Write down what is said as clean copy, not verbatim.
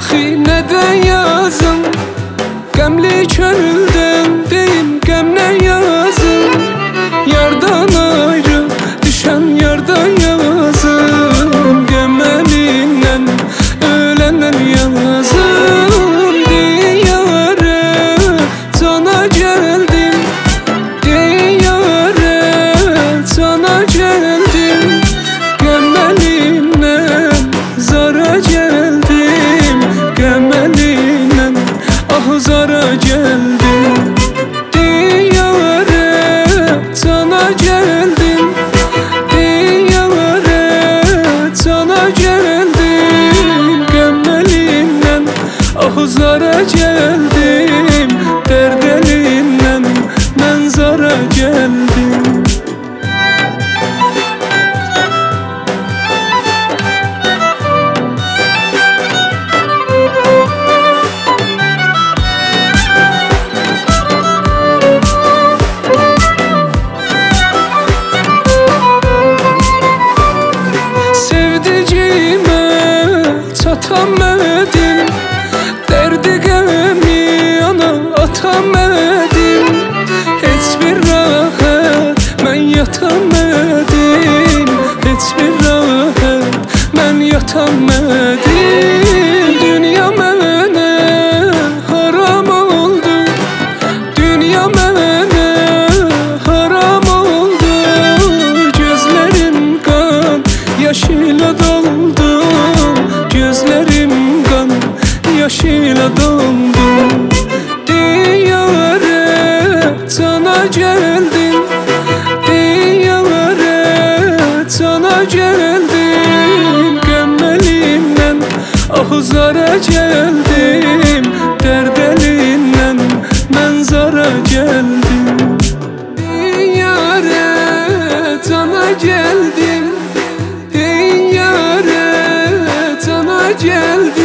yine de yazım, qəmli çöldüm deyim qəmlə yazım. Yardan ayrı düşən yardan yazım, qəməlindən ölənlər yazım. Diyarə cana gəldim, diyarə cana gəldim, qəməlindən zara gəldim, qəməlindən ah zara gəldim. Diyarə cana gəldim, diyarə cana gəldim, qəməlindən ah zara gəldim, dərd əlindən mən zara gəldim. Atamadım, derdi qəmi ana atamadım. Heç bir rahat mən yatamadım, heç bir rahat mən yatamadım. Dünya mənə haram oldu, dünya mənə haram oldu. Gözlərim qan yaşıyla doldu, gözlerim kan yaşıyla doldu. Diyarə cana gəldim, diyarə cana gəldim, qəməlindən ah zara gəldim, dərd əlindən mən zara gəldim. Diyarə cana gəldim, diyarə cana gəldim,